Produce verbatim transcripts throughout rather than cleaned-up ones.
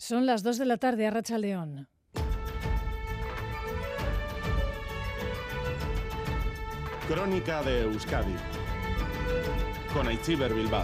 Son las dos de la tarde, Arratsaldeon. Crónica de Euskadi con Aitziber Bilbao.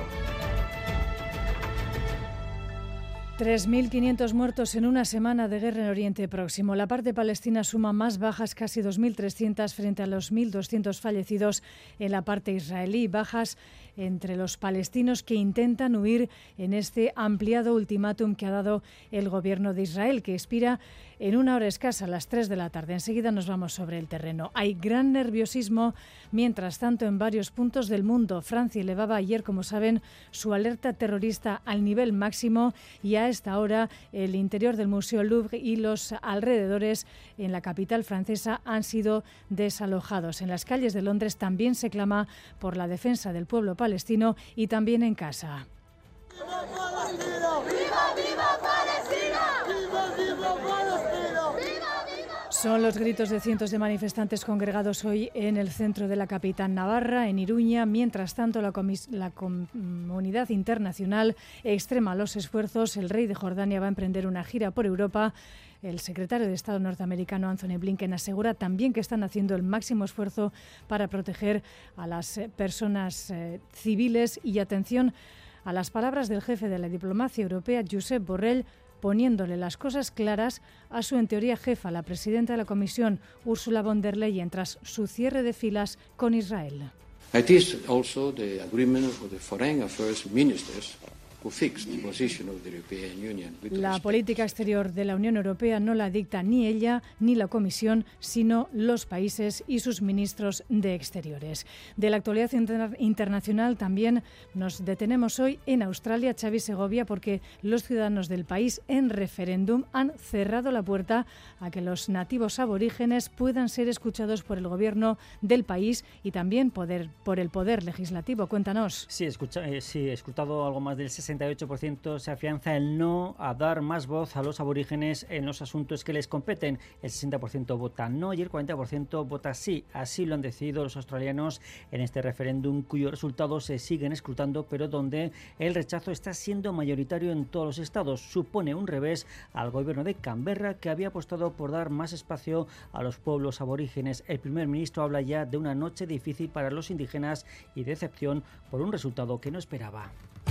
tres mil quinientos muertos en una semana de guerra en Oriente Próximo. La parte palestina suma más bajas, casi dos mil trescientas, frente a los mil doscientos fallecidos en la parte israelí. Bajas entre los palestinos que intentan huir en este ampliado ultimátum que ha dado el gobierno de Israel, que expira en una hora escasa, a las tres de la tarde. Enseguida nos vamos sobre el terreno. Hay gran nerviosismo, mientras tanto, en varios puntos del mundo. Francia elevaba ayer, como saben, su alerta terrorista al nivel máximo y a esta hora el interior del Museo Louvre y los alrededores en la capital francesa han sido desalojados. En las calles de Londres también se clama por la defensa del pueblo palestino y también en casa. ¡Viva Palestina! ¡Viva, viva Palestina! ¡Viva, viva Palestina! Son los gritos de cientos de manifestantes congregados hoy en el centro de la capital navarra, en Iruña. Mientras tanto, la, comis- la comunidad internacional extrema los esfuerzos. El rey de Jordania va a emprender una gira por Europa. El secretario de Estado norteamericano Anthony Blinken asegura también que están haciendo el máximo esfuerzo para proteger a las personas eh, civiles. Y atención a las palabras del jefe de la diplomacia europea, Josep Borrell, poniéndole las cosas claras a su, en teoría, jefa, la presidenta de la Comisión, Ursula von der Leyen, tras su cierre de filas con Israel. It is also the agreement of the foreign affairs ministers who fixed the position of the European Union. La política exterior de la Unión Europea no la dicta ni ella ni la Comisión, sino los países y sus ministros de Exteriores. De la actualidad inter- internacional también nos detenemos hoy en Australia, Xavi Segovia, porque los ciudadanos del país en referéndum han cerrado la puerta a que los nativos aborígenes puedan ser escuchados por el gobierno del país y también poder, por el poder legislativo. Cuéntanos. Sí, escucha, eh, sí, he escrutado algo más del sesenta y ocho por ciento se afianza el no a dar más voz a los aborígenes en los asuntos que les competen. El sesenta por ciento vota no y el cuarenta por ciento vota sí. Así lo han decidido los australianos en este referéndum, cuyos resultados se siguen escrutando, pero donde el rechazo está siendo mayoritario en todos los estados. Supone un revés al gobierno de Canberra, que había apostado por dar más espacio a los pueblos aborígenes. El primer ministro habla ya de una noche difícil para los indígenas y decepción por un resultado que no esperaba.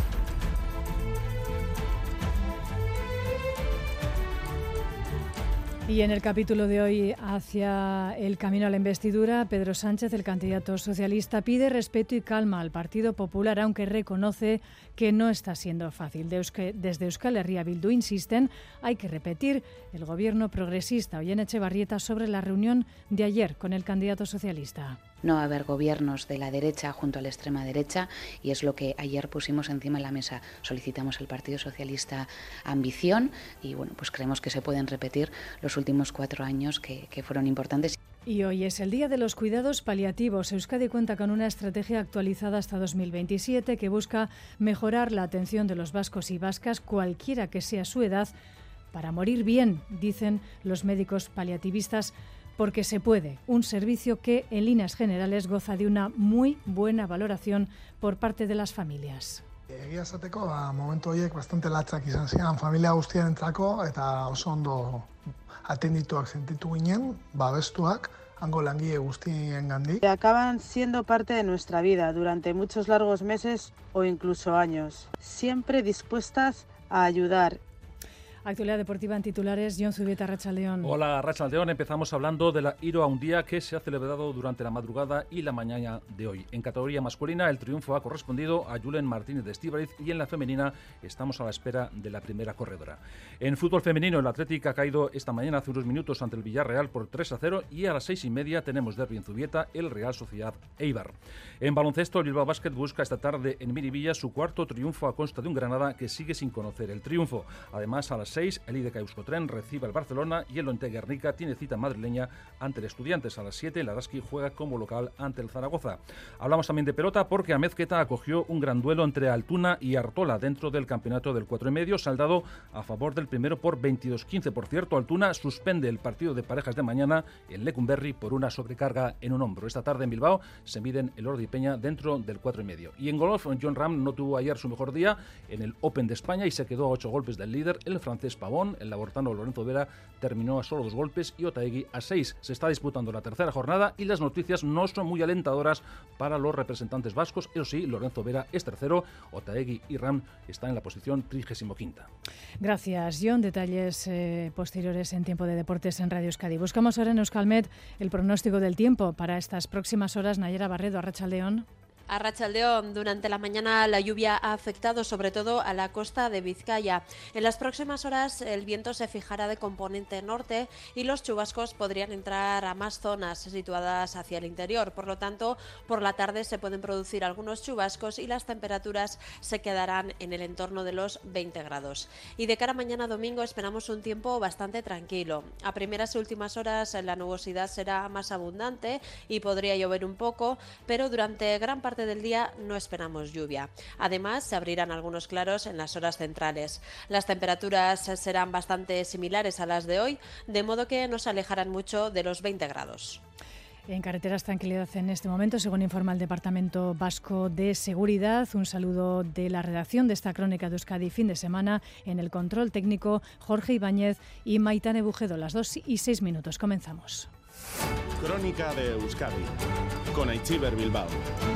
Y en el capítulo de hoy, hacia el camino a la investidura, Pedro Sánchez, el candidato socialista, pide respeto y calma al Partido Popular, aunque reconoce que no está siendo fácil. Desde Euskal Herria Bildu insisten, hay que repetir el gobierno progresista. Ollane Etxebarrieta sobre la reunión de ayer con el candidato socialista. No va a haber gobiernos de la derecha junto a la extrema derecha y es lo que ayer pusimos encima de la mesa. Solicitamos al Partido Socialista ambición y bueno, pues creemos que se pueden repetir los últimos cuatro años que, que fueron importantes. Y hoy es el Día de los Cuidados Paliativos. Euskadi cuenta con una estrategia actualizada hasta dos mil veintisiete que busca mejorar la atención de los vascos y vascas, cualquiera que sea su edad, para morir bien, dicen los médicos paliativistas, porque se puede. Un servicio que, en líneas generales, goza de una muy buena valoración por parte de las familias. Egia esateko, ba, momentu horiek bastante latzak izan ziren familia guztienentzako eta oso ondo atendituak sentitu ginen, babestuak, hango langile guztiengandik. Acaban siendo parte de nuestra vida durante muchos largos meses o incluso años, siempre dispuestas a ayudar. Actualidad deportiva en titulares, Jon Zubieta, Arratsaldeon. Hola, Arratsaldeon. Empezamos hablando de la Iro Haundia, que se ha celebrado durante la madrugada y la mañana de hoy. En categoría masculina, el triunfo ha correspondido a Julen Martínez de Estíbaliz y en la femenina estamos a la espera de la primera corredora. En fútbol femenino, el Athletic ha caído esta mañana hace unos minutos ante el Villarreal por tres a cero y a las seis y media tenemos derbi en Zubieta, el Real Sociedad Eibar. En baloncesto, el Bilbao Basket busca esta tarde en Miribilla su cuarto triunfo a costa de un Granada que sigue sin conocer el triunfo. Además, a las seis, el I D K Euskotren recibe al Barcelona y el Onte Guernica tiene cita madrileña ante el Estudiantes. A las siete, el Araski juega como local ante el Zaragoza. Hablamos también de pelota porque Amezqueta acogió un gran duelo entre Altuna y Artola dentro del campeonato del cuatro y medio, saldado a favor del primero por veintidós quince. Por cierto, Altuna suspende el partido de parejas de mañana en Lecumberri por una sobrecarga en un hombro. Esta tarde en Bilbao se miden el Ordi Peña dentro del cuatro y medio. Y en golf, Jon Rahm no tuvo ayer su mejor día en el Open de España y se quedó a ocho golpes del líder, el francés Ulises Pavón. El labortano Lorenzo Vera terminó a solo dos golpes y Otaegui a seis. Se está disputando la tercera jornada y las noticias no son muy alentadoras para los representantes vascos. Eso sí, Lorenzo Vera es tercero, Otaegui y Ram están en la posición trigésimo quinta. Gracias, John. Detalles eh, posteriores en Tiempo de Deportes en Radio Euskadi. Buscamos ahora en Euskalmet el pronóstico del tiempo para estas próximas horas. Nayera Barredo, Arratsaldeón. A Arratsaldeón, durante la mañana la lluvia ha afectado sobre todo a la costa de Vizcaya. En las próximas horas el viento se fijará de componente norte y los chubascos podrían entrar a más zonas situadas hacia el interior. Por lo tanto, por la tarde se pueden producir algunos chubascos y las temperaturas se quedarán en el entorno de los veinte grados. Y de cara a mañana domingo esperamos un tiempo bastante tranquilo. A primeras y últimas horas la nubosidad será más abundante y podría llover un poco, pero durante gran parte del día no esperamos lluvia. Además, se abrirán algunos claros en las horas centrales. Las temperaturas serán bastante similares a las de hoy, de modo que no se alejarán mucho de los veinte grados. En carreteras, tranquilidad en este momento, según informa el Departamento Vasco de Seguridad. Un saludo de la redacción de esta crónica de Euskadi fin de semana. En el control técnico, Jorge Ibáñez y Maitane Bujedo. Las dos y seis minutos. Comenzamos. Crónica de Euskadi con Aitziber Bilbao.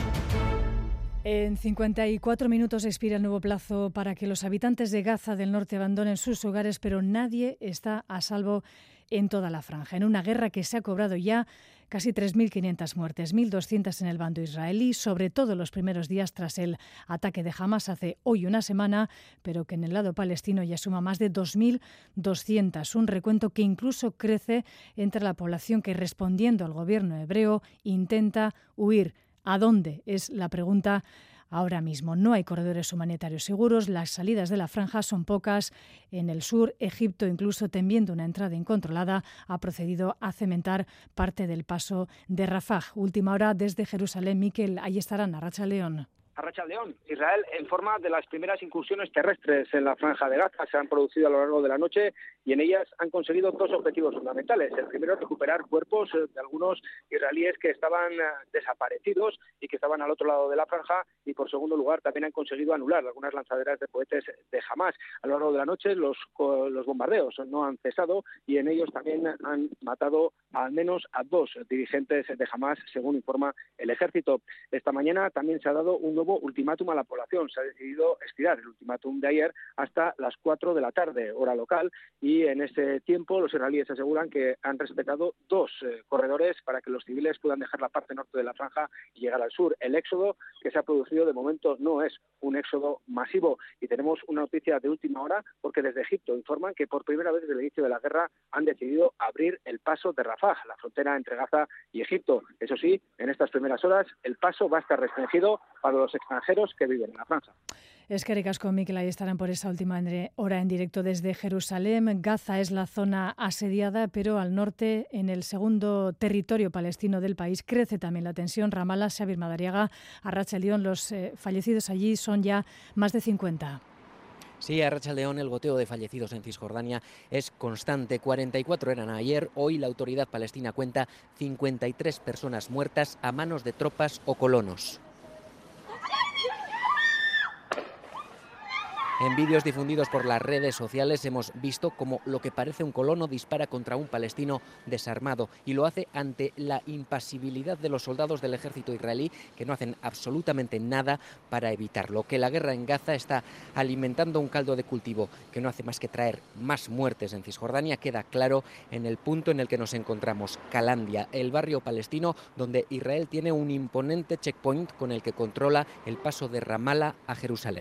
En cincuenta y cuatro minutos expira el nuevo plazo para que los habitantes de Gaza del Norte abandonen sus hogares, pero nadie está a salvo en toda la franja. En una guerra que se ha cobrado ya casi tres mil quinientas muertes, mil doscientas en el bando israelí, sobre todo los primeros días tras el ataque de Hamas hace hoy una semana, pero que en el lado palestino ya suma más de dos mil doscientas, un recuento que incluso crece entre la población que, respondiendo al gobierno hebreo, intenta huir. ¿A dónde? Es la pregunta ahora mismo. No hay corredores humanitarios seguros, las salidas de la franja son pocas. En el sur, Egipto, incluso temiendo una entrada incontrolada, ha procedido a cementar parte del paso de Rafah. Última hora desde Jerusalén. Miquel, ahí estarán, Arratsaldeón. Arratsaldeón. Israel informa de las primeras incursiones terrestres en la franja de Gaza. Se han producido a lo largo de la noche y en ellas han conseguido dos objetivos fundamentales. El primero, recuperar cuerpos de algunos israelíes que estaban desaparecidos y que estaban al otro lado de la franja, y por segundo lugar también han conseguido anular algunas lanzaderas de cohetes de Hamas. A lo largo de la noche los, los bombardeos no han cesado y en ellos también han matado al menos a dos dirigentes de Hamas, según informa el ejército. Esta mañana también se ha dado un nuevo ultimátum a la población. Se ha decidido estirar el ultimátum de ayer hasta las cuatro de la tarde, hora local, y en ese tiempo los israelíes aseguran que han respetado dos eh, corredores para que los civiles puedan dejar la parte norte de la franja y llegar al sur. El éxodo que se ha producido de momento no es un éxodo masivo, y tenemos una noticia de última hora porque desde Egipto informan que por primera vez desde el inicio de la guerra han decidido abrir el paso de Rafah, la frontera entre Gaza y Egipto. Eso sí, en estas primeras horas el paso va a estar restringido para los extranjeros que viven en la franja. Eskerrik asko, Mikel, ahí estarán por esa última hora en directo desde Jerusalén. Gaza es la zona asediada, pero al norte, en el segundo territorio palestino del país, crece también la tensión. Ramallah, Xabier Madariaga, Arratsaldeón, los eh, fallecidos allí son ya más de cincuenta. Sí, a Arratsaldeón, el goteo de fallecidos en Cisjordania es constante. cuarenta y cuatro eran ayer. Hoy la autoridad palestina cuenta cincuenta y tres personas muertas a manos de tropas o colonos. En vídeos difundidos por las redes sociales hemos visto cómo lo que parece un colono dispara contra un palestino desarmado, y lo hace ante la impasibilidad de los soldados del ejército israelí, que no hacen absolutamente nada para evitarlo. Que la guerra en Gaza está alimentando un caldo de cultivo que no hace más que traer más muertes en Cisjordania queda claro en el punto en el que nos encontramos, Calandia, el barrio palestino donde Israel tiene un imponente checkpoint con el que controla el paso de Ramallah a Jerusalén.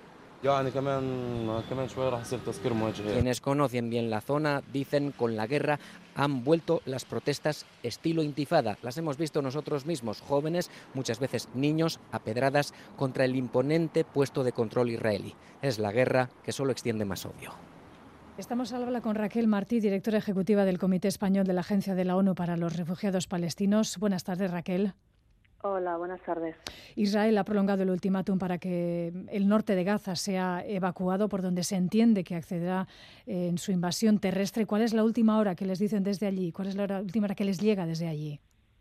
Quienes conocen bien la zona dicen con la guerra han vuelto las protestas estilo intifada. Las hemos visto nosotros mismos, jóvenes, muchas veces niños, a pedradas contra el imponente puesto de control israelí. Es la guerra que solo extiende más odio. Estamos al habla con Raquel Martí, directora ejecutiva del Comité Español de la Agencia de la ONU para los Refugiados Palestinos. Buenas tardes, Raquel. Hola, buenas tardes. Israel ha prolongado el ultimátum para que el norte de Gaza sea evacuado, por donde se entiende que accederá en su invasión terrestre. ¿Cuál es la última hora que les dicen desde allí? ¿Cuál es la última hora que les llega desde allí?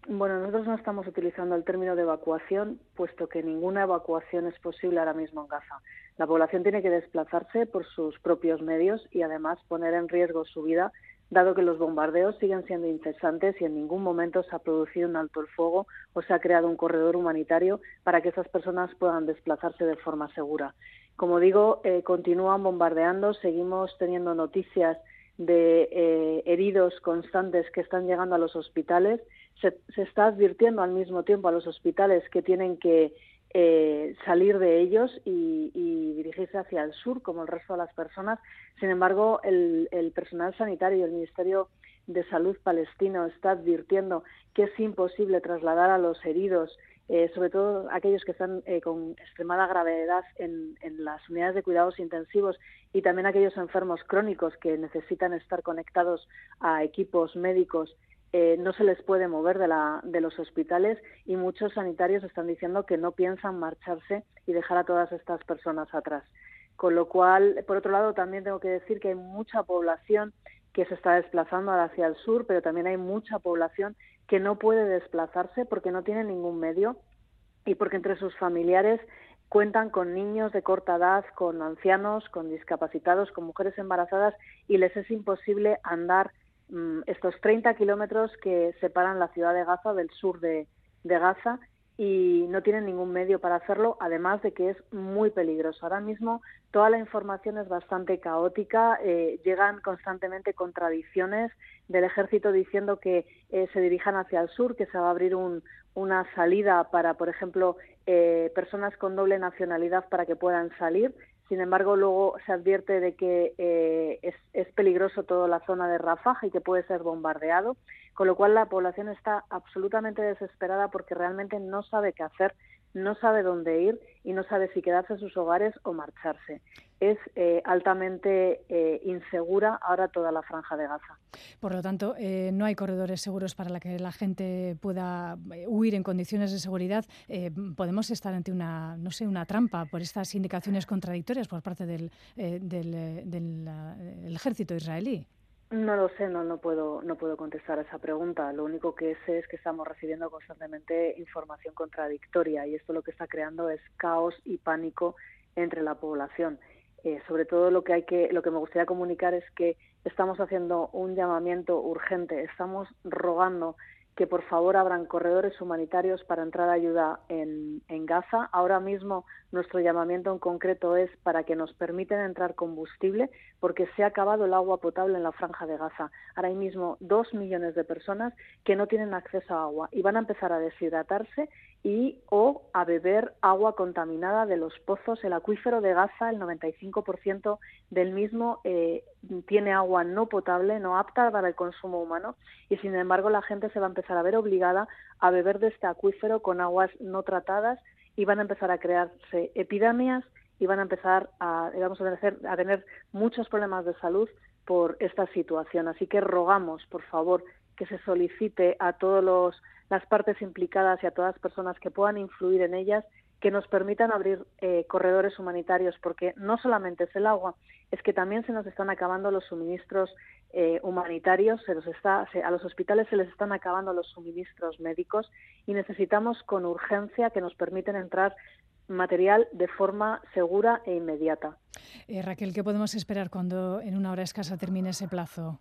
Bueno, nosotros no estamos utilizando el término de evacuación, puesto que ninguna evacuación es posible ahora mismo en Gaza. La población tiene que desplazarse por sus propios medios y además poner en riesgo su vida, dado que los bombardeos siguen siendo incesantes y en ningún momento se ha producido un alto el fuego o se ha creado un corredor humanitario para que esas personas puedan desplazarse de forma segura. Como digo, eh, continúan bombardeando, seguimos teniendo noticias de eh, heridos constantes que están llegando a los hospitales. Se, se está advirtiendo al mismo tiempo a los hospitales que tienen que eh, salir de ellos y, y dirigirse hacia el sur, como el resto de las personas. Sin embargo, el, el personal sanitario y el Ministerio de Salud palestino está advirtiendo que es imposible trasladar a los heridos, eh, sobre todo aquellos que están eh, con extremada gravedad en, en las unidades de cuidados intensivos y también aquellos enfermos crónicos que necesitan estar conectados a equipos médicos. Eh, no se les puede mover de, la, de los hospitales y muchos sanitarios están diciendo que no piensan marcharse y dejar a todas estas personas atrás. Con lo cual, por otro lado, también tengo que decir que hay mucha población que se está desplazando hacia el sur, pero también hay mucha población que no puede desplazarse porque no tiene ningún medio y porque entre sus familiares cuentan con niños de corta edad, con ancianos, con discapacitados, con mujeres embarazadas y les es imposible andar estos treinta kilómetros que separan la ciudad de Gaza del sur de, de Gaza y no tienen ningún medio para hacerlo, además de que es muy peligroso. Ahora mismo toda la información es bastante caótica, eh, llegan constantemente contradicciones del ejército diciendo que eh, se dirijan hacia el sur, que se va a abrir un, una salida para, por ejemplo, eh, personas con doble nacionalidad para que puedan salir. Sin embargo, luego se advierte de que eh, es, es peligroso toda la zona de Rafah y que puede ser bombardeado, con lo cual la población está absolutamente desesperada porque realmente no sabe qué hacer, no sabe dónde ir y no sabe si quedarse en sus hogares o marcharse. Es eh, altamente eh, insegura ahora toda la franja de Gaza. Por lo tanto, eh, no hay corredores seguros para la que la gente pueda huir en condiciones de seguridad. Eh, podemos estar ante una, no sé, una trampa por estas indicaciones contradictorias por parte del, eh, del, eh, del uh, el ejército israelí. No lo sé, no, no puedo, no puedo contestar a esa pregunta. Lo único que sé es que estamos recibiendo constantemente información contradictoria y esto lo que está creando es caos y pánico entre la población. Eh, sobre todo lo que hay que, lo que me gustaría comunicar es que estamos haciendo un llamamiento urgente, estamos rogando que por favor abran corredores humanitarios para entrar a ayuda en, en Gaza. Ahora mismo nuestro llamamiento en concreto es para que nos permiten entrar combustible porque se ha acabado el agua potable en la franja de Gaza. Ahora mismo dos millones de personas que no tienen acceso a agua y van a empezar a deshidratarse y o a beber agua contaminada de los pozos. El acuífero de Gaza, el noventa y cinco por ciento del mismo eh, tiene agua no potable, no apta para el consumo humano y sin embargo la gente se va a empezar a ver obligada a beber de este acuífero con aguas no tratadas y van a empezar a crearse epidemias y van a empezar a, digamos, a, tener, a tener muchos problemas de salud por esta situación. Así que rogamos, por favor, que se solicite a todos los las partes implicadas y a todas las personas que puedan influir en ellas, que nos permitan abrir eh, corredores humanitarios, porque no solamente es el agua, es que también se nos están acabando los suministros eh, humanitarios, se nos está, se, a los hospitales se les están acabando los suministros médicos y necesitamos con urgencia que nos permiten entrar material de forma segura e inmediata. Eh, Raquel, ¿qué podemos esperar cuando en una hora escasa termine ese plazo?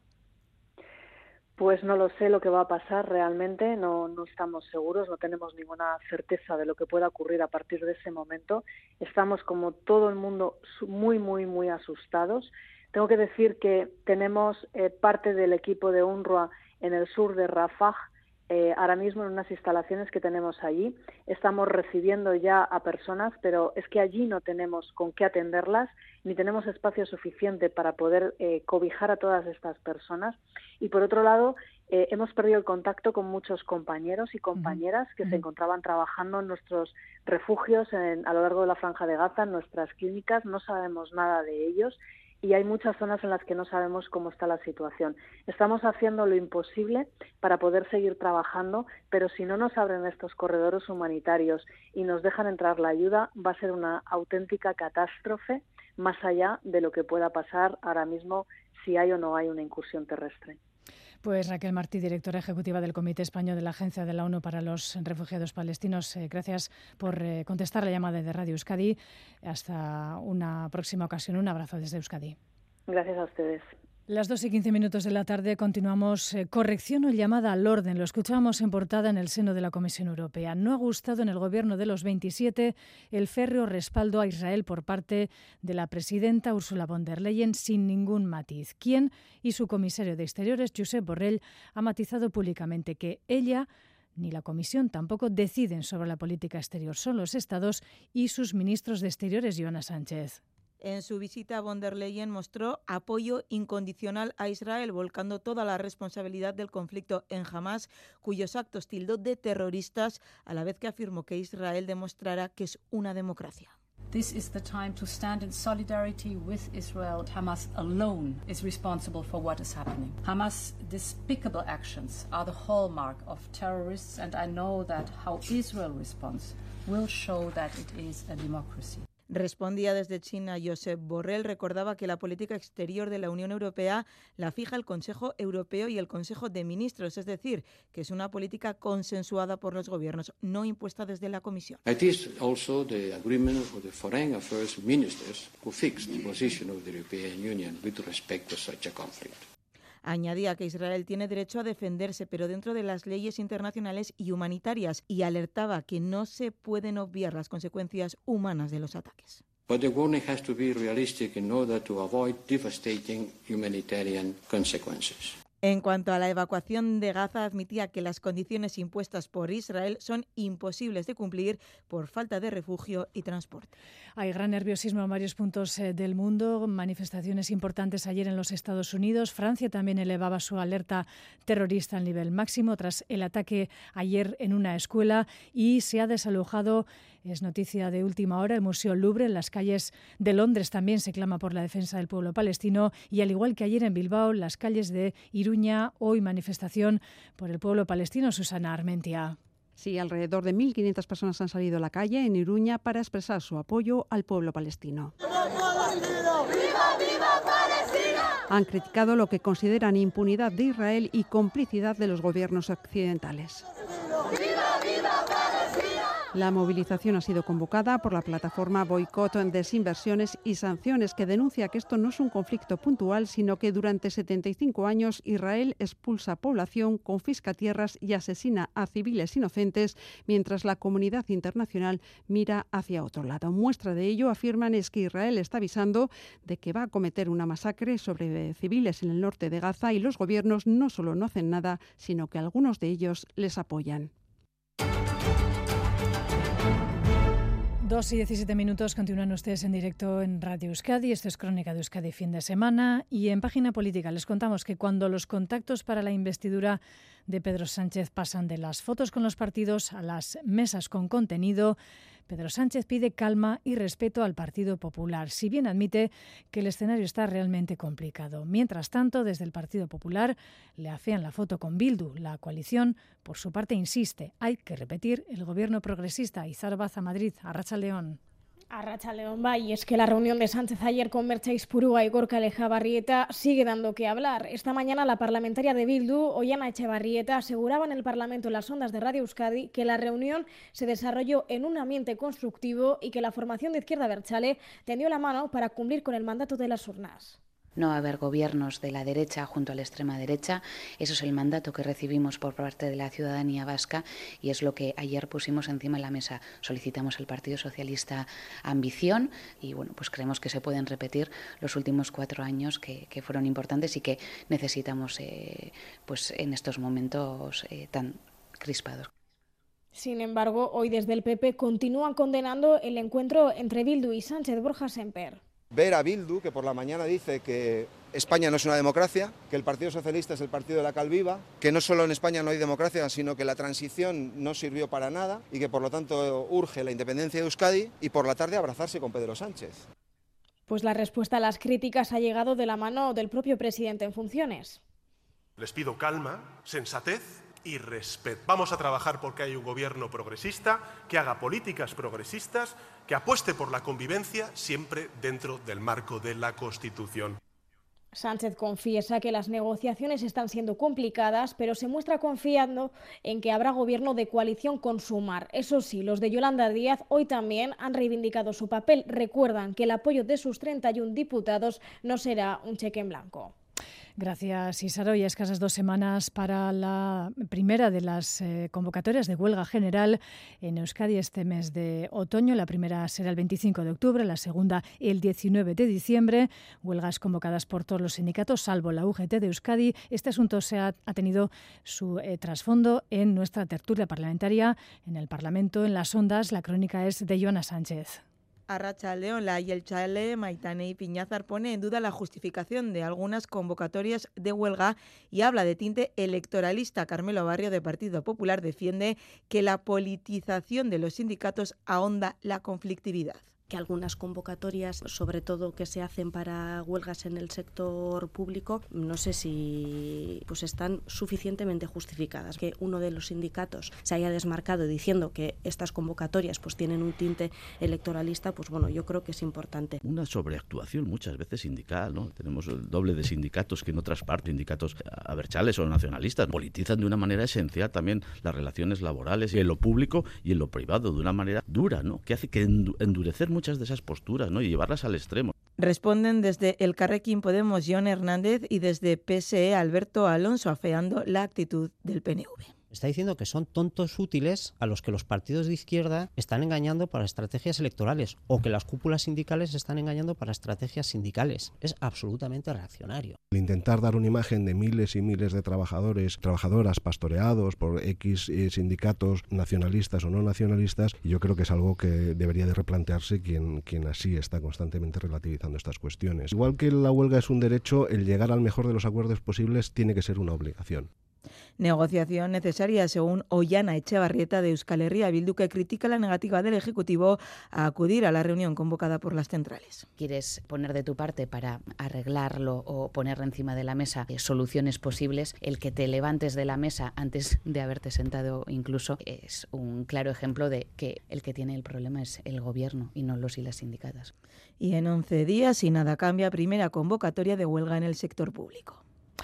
Pues no lo sé lo que va a pasar realmente, no, no estamos seguros, no tenemos ninguna certeza de lo que pueda ocurrir a partir de ese momento. Estamos como todo el mundo muy, muy, muy asustados. Tengo que decir que tenemos eh, parte del equipo de UNRWA en el sur de Rafah, eh, ahora mismo en unas instalaciones que tenemos allí. Estamos recibiendo ya a personas, pero es que allí no tenemos con qué atenderlas, ni tenemos espacio suficiente para poder eh, cobijar a todas estas personas. Y por otro lado, eh, hemos perdido el contacto con muchos compañeros y compañeras que uh-huh. se encontraban trabajando en nuestros refugios en, a lo largo de la Franja de Gaza, en nuestras clínicas. No sabemos nada de ellos y hay muchas zonas en las que no sabemos cómo está la situación. Estamos haciendo lo imposible para poder seguir trabajando, pero si no nos abren estos corredores humanitarios y nos dejan entrar la ayuda, va a ser una auténtica catástrofe, más allá de lo que pueda pasar ahora mismo si hay o no hay una incursión terrestre. Pues Raquel Martí, directora ejecutiva del Comité Español de la Agencia de la ONU para los Refugiados Palestinos, eh, gracias por eh, contestar la llamada de Radio Euskadi. Hasta una próxima ocasión. Un abrazo desde Euskadi. Gracias a ustedes. Las dos y quince minutos de la tarde continuamos. Eh, corrección o llamada al orden. Lo escuchábamos en portada en el seno de la Comisión Europea. No ha gustado en el gobierno de los veintisiete el férreo respaldo a Israel por parte de la presidenta Ursula von der Leyen sin ningún matiz. Quien y su comisario de Exteriores, Josep Borrell, ha matizado públicamente que ella ni la Comisión tampoco deciden sobre la política exterior. Son los Estados y sus ministros de Exteriores, Joana Sánchez. En su visita, von der Leyen mostró apoyo incondicional a Israel, volcando toda la responsabilidad del conflicto en Hamás, cuyos actos tildó de terroristas, a la vez que afirmó que Israel demostrará que es una democracia. This is the time to stand in solidarity with Israel. Hamas alone is responsible for what is happening. Hamas' despicable actions are the hallmark of terrorists, and I know that how Israel responds will show that it is a democracy. Respondía desde China. Josep Borrell recordaba que la política exterior de la Unión Europea la fija el Consejo Europeo y el Consejo de Ministros, es decir, que es una política consensuada por los gobiernos, no impuesta desde la Comisión. It is also the agreement of the Foreign Affairs Ministers who fixed the position of the European Union with respect to such a conflict. Añadía que Israel tiene derecho a defenderse, pero dentro de las leyes internacionales y humanitarias, y alertaba que no se pueden obviar las consecuencias humanas de los ataques. But the warning has to be realistic in order to avoid devastating humanitarian consequences. En cuanto a la evacuación de Gaza, admitía que las condiciones impuestas por Israel son imposibles de cumplir por falta de refugio y transporte. Hay gran nerviosismo en varios puntos del mundo, manifestaciones importantes ayer en los Estados Unidos. Francia también elevaba su alerta terrorista al nivel máximo tras el ataque ayer en una escuela y se ha desalojado, es noticia de última hora, el Museo Louvre. En las calles de Londres también se clama por la defensa del pueblo palestino y, al igual que ayer en Bilbao, las calles de Iruña, hoy manifestación por el pueblo palestino. Susana Armentia. Sí, alrededor de mil quinientas personas han salido a la calle en Iruña para expresar su apoyo al pueblo palestino. ¡Viva Palestina! ¡Viva, viva Palestina! Han criticado lo que consideran impunidad de Israel y complicidad de los gobiernos occidentales. ¡Viva, viva Palestina! La movilización ha sido convocada por la plataforma Boicot, Desinversiones y Sanciones, que denuncia que esto no es un conflicto puntual, sino que durante setenta y cinco años Israel expulsa población, confisca tierras y asesina a civiles inocentes, mientras la comunidad internacional mira hacia otro lado. Muestra de ello, afirman, es que Israel está avisando de que va a cometer una masacre sobre civiles en el norte de Gaza y los gobiernos no solo no hacen nada, sino que algunos de ellos les apoyan. Dos y diecisiete minutos, continúan ustedes en directo en Radio Euskadi. Esto es Crónica de Euskadi fin de semana. Y en Página Política les contamos que cuando los contactos para la investidura de Pedro Sánchez pasan de las fotos con los partidos a las mesas con contenido, Pedro Sánchez pide calma y respeto al Partido Popular, si bien admite que el escenario está realmente complicado. Mientras tanto, desde el Partido Popular le afean la foto con Bildu. La coalición, por su parte, insiste, hay que repetir el gobierno progresista. Izar Baza, Madrid, Arratsaldeon. Arratsaldeon, bai, es que la reunión de Sánchez ayer con Merche Aizpurua y Gorka Lejabarrieta sigue dando que hablar. Esta mañana la parlamentaria de Bildu, Oihana Etxebarrieta, aseguraba en el Parlamento en las ondas de Radio Euskadi que la reunión se desarrolló en un ambiente constructivo y que la formación de Izquierda Abertzale tendió la mano para cumplir con el mandato de las urnas. No va a haber gobiernos de la derecha junto a la extrema derecha. Eso es el mandato que recibimos por parte de la ciudadanía vasca y es lo que ayer pusimos encima de la mesa. Solicitamos al Partido Socialista ambición y bueno, pues creemos que se pueden repetir los últimos cuatro años que, que fueron importantes y que necesitamos eh, pues en estos momentos eh, tan crispados. Sin embargo, hoy desde el P P continúan condenando el encuentro entre Bildu y Sánchez. Borja Semper. Ver a Bildu, que por la mañana dice que España no es una democracia, que el Partido Socialista es el partido de la Calviva, que no solo en España no hay democracia, sino que la transición no sirvió para nada y que por lo tanto urge la independencia de Euskadi y por la tarde abrazarse con Pedro Sánchez. Pues la respuesta a las críticas ha llegado de la mano del propio presidente en funciones. Les pido calma, sensatez y respeto. Vamos a trabajar porque hay un gobierno progresista, que haga políticas progresistas, que apueste por la convivencia siempre dentro del marco de la Constitución. Sánchez confiesa que las negociaciones están siendo complicadas, pero se muestra confiando en que habrá gobierno de coalición con Sumar. Eso sí, los de Yolanda Díaz hoy también han reivindicado su papel. Recuerdan que el apoyo de sus treinta y uno diputados no será un cheque en blanco. Gracias, Isaro. Y a escasas dos semanas para la primera de las eh, convocatorias de huelga general en Euskadi este mes de otoño. La primera será el veinticinco de octubre, la segunda el diecinueve de diciembre. Huelgas convocadas por todos los sindicatos, salvo la U G T de Euskadi. Este asunto se ha, ha tenido su eh, trasfondo en nuestra tertulia parlamentaria, en el Parlamento, en las ondas. La crónica es de Joana Sánchez. Arratsaldeon, la Yelchale Maitanei Piñazar pone en duda la justificación de algunas convocatorias de huelga y habla de tinte electoralista. Carmelo Barrio, de Partido Popular, defiende que la politización de los sindicatos ahonda la conflictividad. Que algunas convocatorias, sobre todo que se hacen para huelgas en el sector público, no sé si pues están suficientemente justificadas. Que uno de los sindicatos se haya desmarcado diciendo que estas convocatorias pues tienen un tinte electoralista, pues bueno, yo creo que es importante. Una sobreactuación muchas veces sindical, ¿no? Tenemos el doble de sindicatos que en otras partes, sindicatos abertzales o nacionalistas, politizan de una manera esencial también las relaciones laborales y en lo público y en lo privado de una manera dura, ¿no? Que hace que endurecer muchas de esas posturas, ¿no? Y llevarlas al extremo. Responden desde Elkarrekin Podemos Jon Hernández y desde P S E Alberto Alonso, afeando la actitud del P N V. Está diciendo que son tontos útiles a los que los partidos de izquierda están engañando para estrategias electorales o que las cúpulas sindicales están engañando para estrategias sindicales. Es absolutamente reaccionario. El intentar dar una imagen de miles y miles de trabajadores, trabajadoras pastoreados por X eh, sindicatos nacionalistas o no nacionalistas, yo creo que es algo que debería de replantearse quien, quien así está constantemente relativizando estas cuestiones. Igual que la huelga es un derecho, el llegar al mejor de los acuerdos posibles tiene que ser una obligación. Negociación necesaria, según Ollana Etxebarrieta de Euskal Herria Bildu, que critica la negativa del Ejecutivo a acudir a la reunión convocada por las centrales. Quieres poner de tu parte para arreglarlo o poner encima de la mesa eh, soluciones posibles. El que te levantes de la mesa antes de haberte sentado incluso es un claro ejemplo de que el que tiene el problema es el Gobierno y no los y las sindicatas. Y en once días, si nada cambia, primera convocatoria de huelga en el sector público.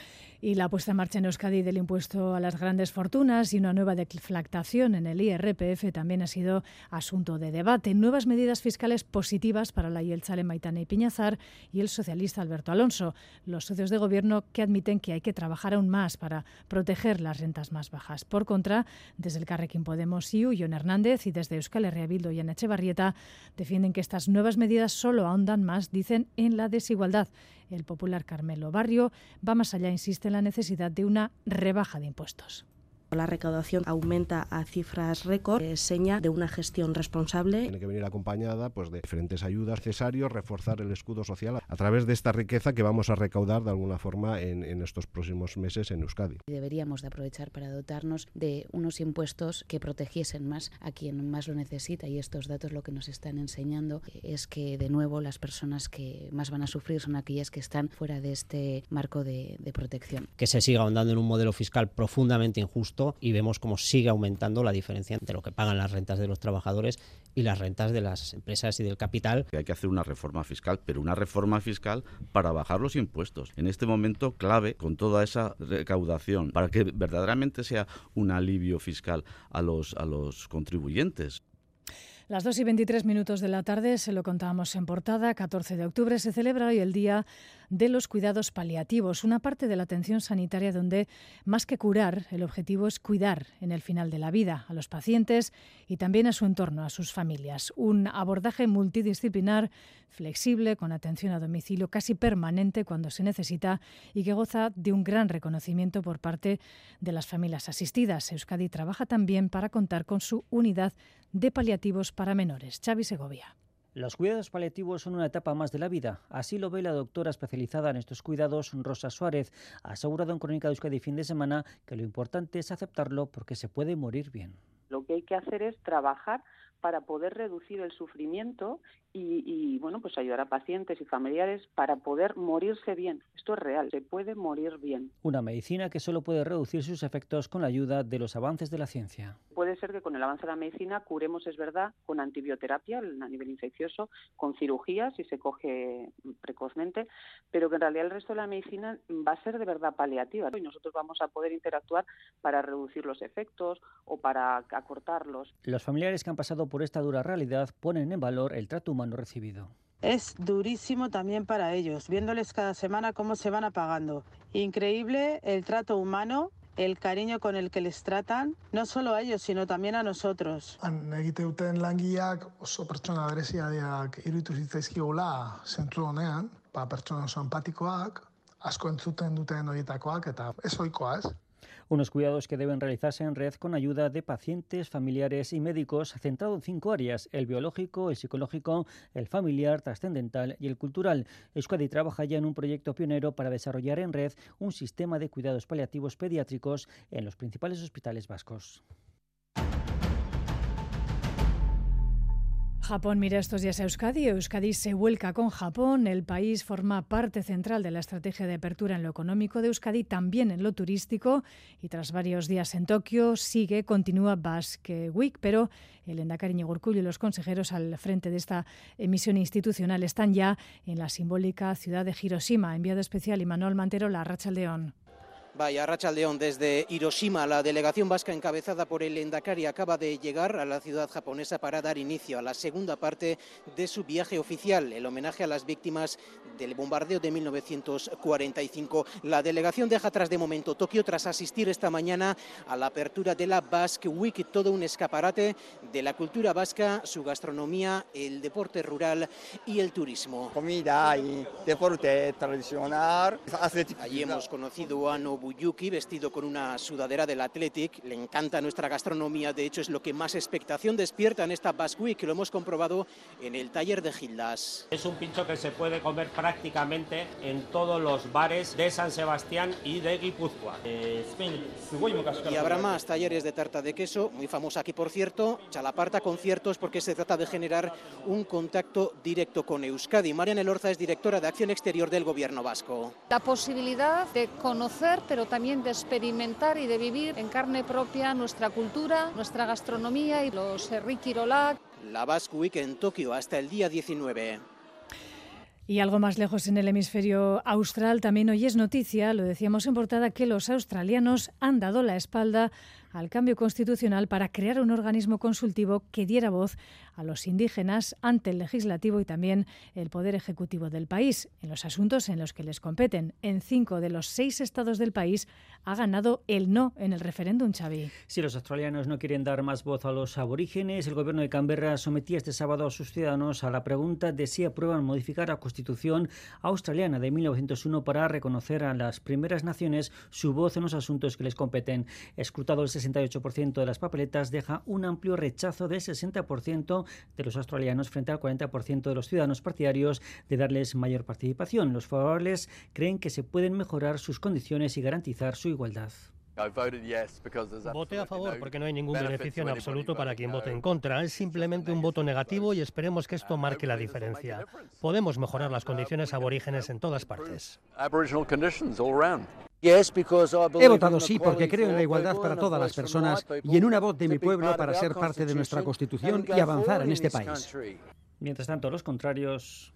Y la puesta en marcha en Euskadi del impuesto a las grandes fortunas y una nueva deflactación en el I R P F también ha sido asunto de debate. Nuevas medidas fiscales positivas para la Yelchale Maitanei Piñazar y el socialista Alberto Alonso, los socios de gobierno que admiten que hay que trabajar aún más para proteger las rentas más bajas. Por contra, desde el Elkarrekin Podemos I U, Jon Hernández, y desde Euskal Herria Bildu, Joana Etxebarrieta, defienden que estas nuevas medidas solo ahondan más, dicen, en la desigualdad. El popular Carmelo Barrio va más allá, insiste en la necesidad de una rebaja de impuestos. La recaudación aumenta a cifras récord, es seña de una gestión responsable. Tiene que venir acompañada pues, de diferentes ayudas necesarias, reforzar el escudo social a través de esta riqueza que vamos a recaudar de alguna forma en, en estos próximos meses en Euskadi. Deberíamos de aprovechar para dotarnos de unos impuestos que protegiesen más a quien más lo necesita, y estos datos lo que nos están enseñando es que de nuevo las personas que más van a sufrir son aquellas que están fuera de este marco de, de protección. Que se siga ahondando en un modelo fiscal profundamente injusto y vemos cómo sigue aumentando la diferencia entre lo que pagan las rentas de los trabajadores y las rentas de las empresas y del capital. Hay que hacer una reforma fiscal, pero una reforma fiscal para bajar los impuestos. En este momento clave, con toda esa recaudación, para que verdaderamente sea un alivio fiscal a los, a los contribuyentes. Las dos y veintitrés minutos de la tarde, se lo contábamos en portada, catorce de octubre, se celebra hoy el Día de los Cuidados Paliativos, una parte de la atención sanitaria donde, más que curar, el objetivo es cuidar en el final de la vida a los pacientes y también a su entorno, a sus familias. Un abordaje multidisciplinar, flexible, con atención a domicilio casi permanente cuando se necesita y que goza de un gran reconocimiento por parte de las familias asistidas. Euskadi trabaja también para contar con su unidad de paliativos para menores. Xavi Segovia. Los cuidados paliativos son una etapa más de la vida. Así lo ve la doctora especializada en estos cuidados, Rosa Suárez. Ha asegurado en Crónica de Euskadi fin de semana que lo importante es aceptarlo porque se puede morir bien. Lo que hay que hacer es trabajar para poder reducir el sufrimiento y, y bueno, pues ayudar a pacientes y familiares para poder morirse bien. Esto es real, se puede morir bien. Una medicina que solo puede reducir sus efectos con la ayuda de los avances de la ciencia. Puede puede ser que con el avance de la medicina curemos, es verdad, con antibioterapia a nivel infeccioso, con cirugía si se coge precozmente, pero que en realidad el resto de la medicina va a ser de verdad paliativa y nosotros vamos a poder interactuar para reducir los efectos o para acortarlos. Los familiares que han pasado por esta dura realidad ponen en valor el trato humano recibido. Es durísimo también para ellos, viéndoles cada semana cómo se van apagando. Increíble el trato humano, el cariño con el que les tratan, no solo a ellos, sino también a nosotros. Han egite duten langileak oso pertsona bereziak iruditu zitzaizkigula zentzu honean, ba pertsona oso empatikoak, asko entzuten duten horietakoak eta ez ohikoa, ez? Unos cuidados que deben realizarse en red con ayuda de pacientes, familiares y médicos, centrado en cinco áreas: el biológico, el psicológico, el familiar, trascendental y el cultural. Euskadi trabaja ya en un proyecto pionero para desarrollar en red un sistema de cuidados paliativos pediátricos en los principales hospitales vascos. Japón mira estos días a Euskadi. Euskadi se vuelca con Japón. El país forma parte central de la estrategia de apertura en lo económico de Euskadi, también en lo turístico. Y tras varios días en Tokio, sigue, continúa Basque Week. Pero el Lehendakari Iñigo Urkullu y los consejeros al frente de esta misión institucional están ya en la simbólica ciudad de Hiroshima. Enviado especial Imanol Manterola, Arratsaldeon. Vaya, Arratsaldeon, desde Hiroshima, la delegación vasca encabezada por el Lehendakari acaba de llegar a la ciudad japonesa para dar inicio a la segunda parte de su viaje oficial, el homenaje a las víctimas del bombardeo de mil novecientos cuarenta y cinco. La delegación deja atrás de momento Tokio tras asistir esta mañana a la apertura de la Basque Week, todo un escaparate de la cultura vasca, su gastronomía, el deporte rural y el turismo. Comida y deporte tradicional. Allí hemos conocido a Nobuyuki, vestido con una sudadera del Athletic. Le encanta nuestra gastronomía, de hecho es lo que más expectación despierta en esta Basque Week, que lo hemos comprobado en el taller de Gildas. Es un pincho que se puede comer prácticamente en todos los bares de San Sebastián y de Guipúzcoa. Y habrá más talleres de tarta de queso, muy famosa aquí por cierto, Chalaparta, conciertos, porque se trata de generar un contacto directo con Euskadi. Marian Elorza es directora de Acción Exterior del Gobierno vasco. La posibilidad de conocer, pero también de experimentar y de vivir en carne propia nuestra cultura, nuestra gastronomía y los herri kirolak. La Basque Week en Tokio hasta el día diecinueve. Y algo más lejos en el hemisferio austral, también hoy es noticia, lo decíamos en portada, que los australianos han dado la espalda al cambio constitucional para crear un organismo consultivo que diera voz a los indígenas ante el legislativo y también el poder ejecutivo del país, en los asuntos en los que les competen. En cinco de los seis estados del país ha ganado el no en el referéndum, Xavi. Si los australianos no quieren dar más voz a los aborígenes, el gobierno de Canberra sometía este sábado a sus ciudadanos a la pregunta de si aprueban modificar la Constitución australiana de mil novecientos uno para reconocer a las primeras naciones su voz en los asuntos que les competen. Escrutado el sesenta y ocho por ciento de las papeletas, deja un amplio rechazo del sesenta por ciento de los australianos frente al cuarenta por ciento de los ciudadanos partidarios de darles mayor participación. Los favorables creen que se pueden mejorar sus condiciones y garantizar su igualdad. Voté a favor porque no hay ningún beneficio en absoluto para quien vote en contra. Es simplemente un voto negativo y esperemos que esto marque la diferencia. Podemos mejorar las condiciones aborígenes en todas partes. He votado sí porque creo en la igualdad para todas las personas y en una voz de mi pueblo para ser parte de nuestra Constitución y avanzar en este país. Mientras tanto, los contrarios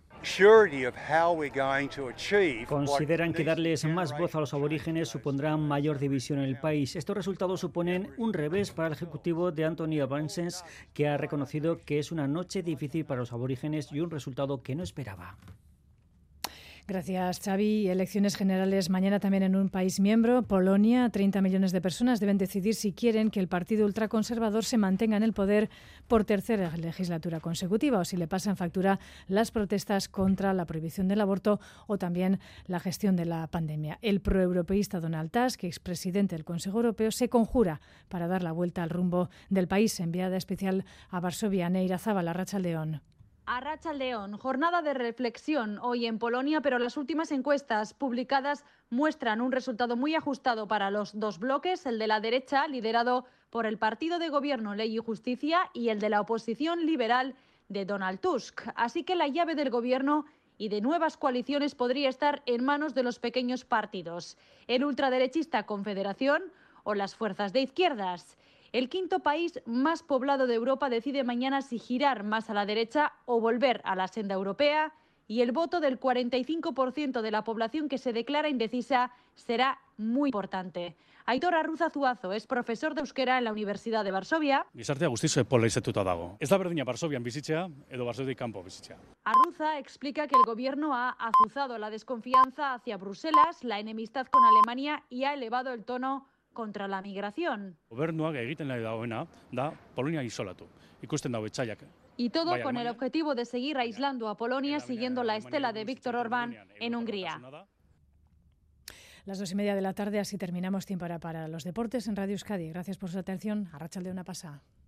consideran que darles más voz a los aborígenes supondrá mayor división en el país. Estos resultados suponen un revés para el ejecutivo de Anthony Albanese, que ha reconocido que es una noche difícil para los aborígenes y un resultado que no esperaba. Gracias, Xavi. Elecciones generales mañana también en un país miembro, Polonia. treinta millones de personas deben decidir si quieren que el partido ultraconservador se mantenga en el poder por tercera legislatura consecutiva o si le pasan factura las protestas contra la prohibición del aborto o también la gestión de la pandemia. El proeuropeísta Donald Tusk, expresidente del Consejo Europeo, se conjura para dar la vuelta al rumbo del país. Enviada especial a Varsovia, Neira Zabala, Arratsaldeon. Arratsaldeon, jornada de reflexión hoy en Polonia, pero las últimas encuestas publicadas muestran un resultado muy ajustado para los dos bloques, el de la derecha, liderado por el partido de gobierno Ley y Justicia, y el de la oposición liberal de Donald Tusk. Así que la llave del gobierno y de nuevas coaliciones podría estar en manos de los pequeños partidos, el ultraderechista Confederación o las fuerzas de izquierdas. El quinto país más poblado de Europa decide mañana si girar más a la derecha o volver a la senda europea, y el voto del cuarenta y cinco por ciento de la población que se declara indecisa será muy importante. Aitor Arruza Zuazo es profesor de euskera en la Universidad de Varsovia. Gizartea guztiz polarizetuta dago. Ez da berdina Varsovian bizitzea edo Varsoviatik kanpo bizitzea. Arruza explica que el gobierno ha azuzado la desconfianza hacia Bruselas, la enemistad con Alemania y ha elevado el tono contra la migración. Gobernuak egiten nahi dagoena da Polonia isolatu. Ikusten dago etsaiak. Y todo con el objetivo de seguir aislando a Polonia siguiendo la estela de Víktor Orbán en Hungría. Las dos y media de la tarde, así terminamos tiempo para, para los deportes en Radio Euskadi. Gracias por su atención. Arratsaldeon, una pasada.